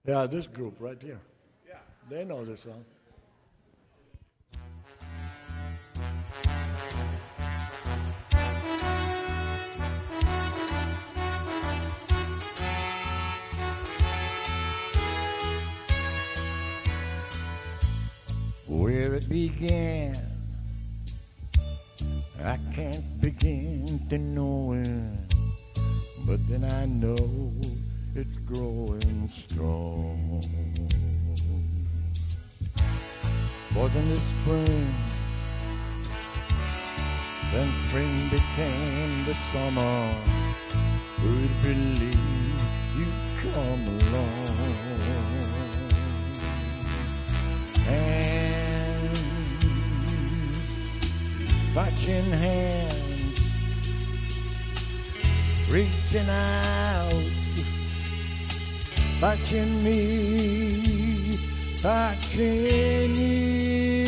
Yeah, this group right here. Yeah. They know this song. Where it began, I can't begin to know it, but then I know it's growing strong. More than this spring, then spring became the summer. Who'd believe you'd come along? Hands, touching hands, reaching out, touching me, touching you.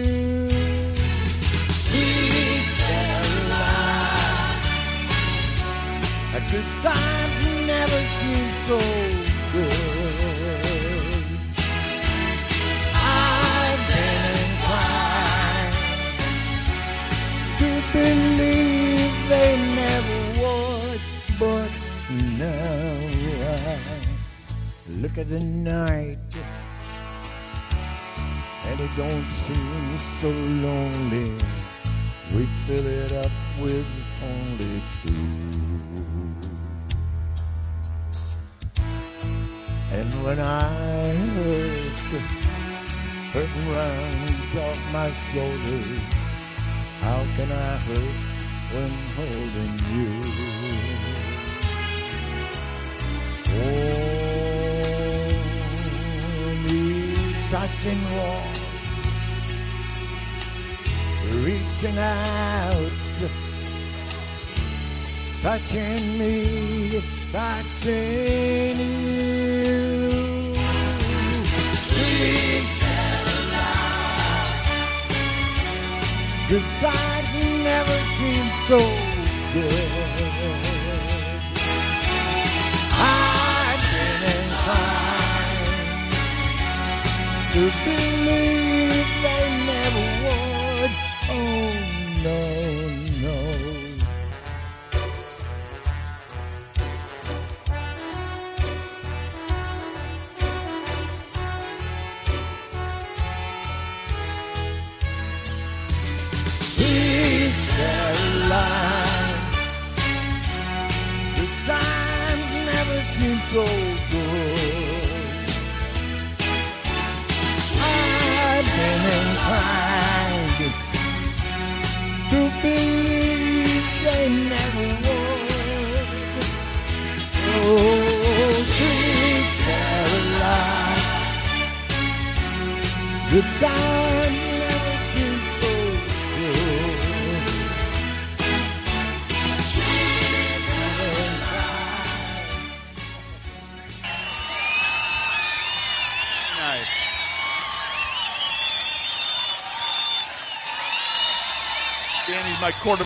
Sweet Caroline, a good time never seemed so good. I've been inclined to believe they never would, but now I look at the night and it don't seem so lonely. We fill it up with only two. And when I hurt rounds off my shoulders, how can I hurt when holding you? Oh, me touching warm, reaching out, touching me, touching you. Sweet Caroline, goodbye never seemed so good. I've been inclined to believe they never would. Oh, no, no. Sweet Caroline, the times never seemed so good. I've been inclined to believe they never would. Oh, sweet Caroline, the time never seemed so good. Sweet Caroline. Nice. Danny's my quarterback.